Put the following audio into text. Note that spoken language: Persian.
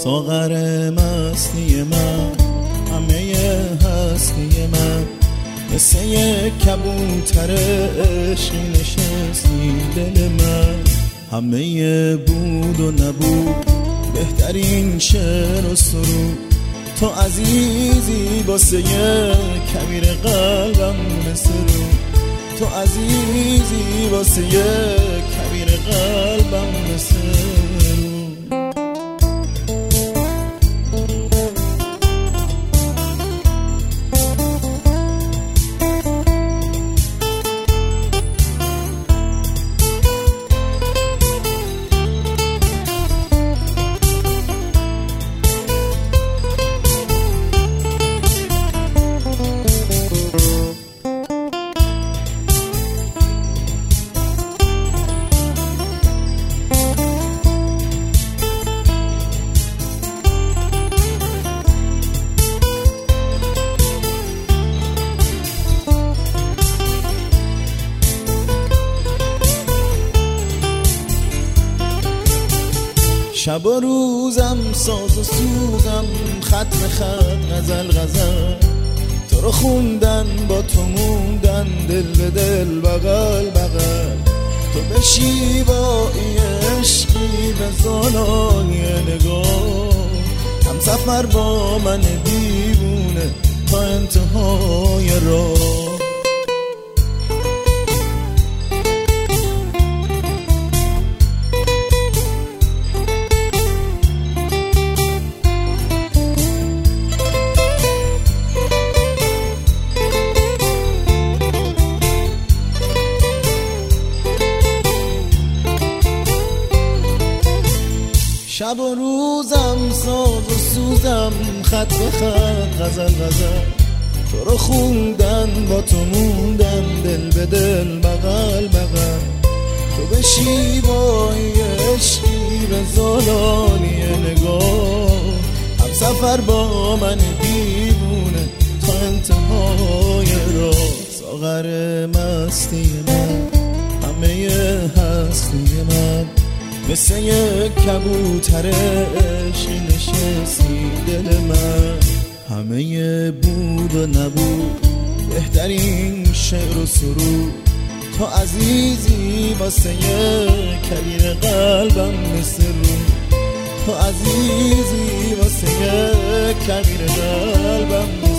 ساغر مستی من، همه هستی من، مثل یک کبوتر عشقی نشستی دل من. همه بود و نبود، بهترین شعر و سرود، تو عزیزی واسه کبیر قلبم مثل رو، تو عزیزی واسه کبیر قلبم مثل رو. شب و روزم ساز و سوزم، خط به خط غزل غزل، تو رو خوندن با تو موندن، دل به دل بغل بغل، تو به شیوایی عشقی به زانای نگاه، هم سفر با من دیوونه تا انتهای راه. شب و روزم ساز و سوزم، خط به خط غزل غزل، تو رو خوندن با تو موندن، دل به دل بغل بغل، تو به شیوای عشقی به زالانی نگاه، هم سفر با من دیوونه تا انتهای راه. ساغر مستی من، همه هستی من، مثل یک کبوتر عشقی نشستی دل من. همه بود و نبود، بهترین شعر و سرود، تو عزیزی واسه کبیر قلبم مثل رو، تو عزیزی واسه کبیر قلبم مثل رو.